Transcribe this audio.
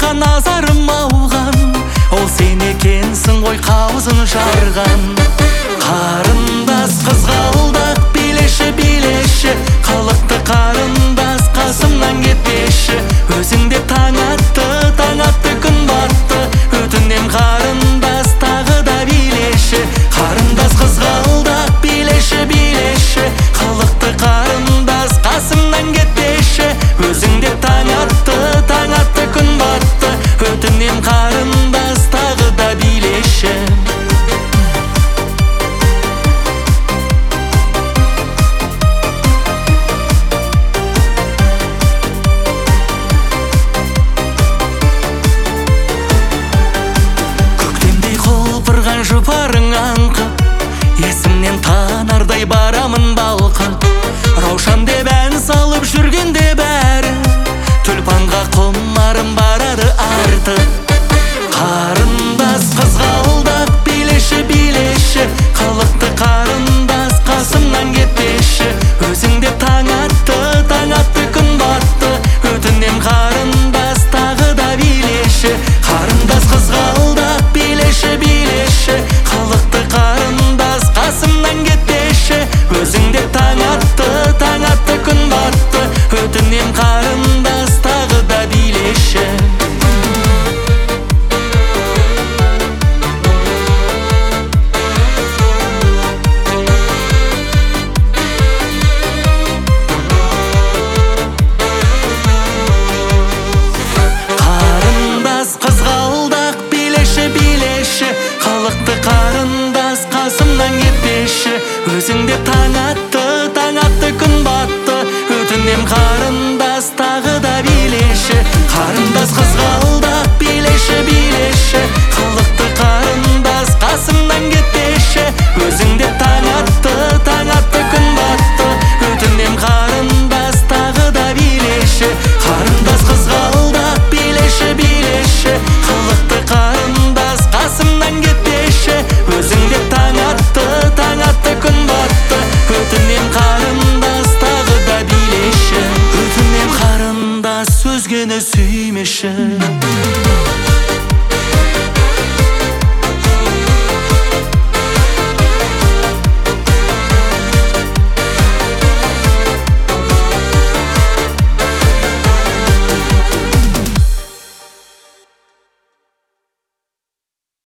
жаққа назарым ауған, ол сен екенсің ғой қаузын жарған. Қарындас қызғалдақ билеші, билеші, халықты қарындас қасымнан кетпеші. Өзіңде таң атты күн батты, өтінем қарындас тағы да билеші. Қарындас қызғалдақ билеші, билеші, халықты қарындас қасымнан кетпеші. Өзіңде таң атты күн батты, өтінем қарындас тағы да билеші. Жұпарың аңқып, есімнен танардай барамын балқып. Раушан деп ән салып жүргенде бәрі, түлпанға құмарым барады артып. Қарындас қызғалдақ билеші, билеші, халықты қарындас қасымнан кетпеші. Өзіңде таң атты күн батты, өтінем қарындас тағы да билеші. Қарындас қызғалдақ билеші, билеші, халықты қарындас қасымнан кетпеші. Өзіңде таң атты күн батты, өтінем қарындас тағы да билеші. Қарындас қызғалдақ билеші, билеші, халықты қарындас қасымнан кетпеші. Өзіңде таң атты күн батты, өтінем қарындас тағы да билеші. Қарындас қызғалдақ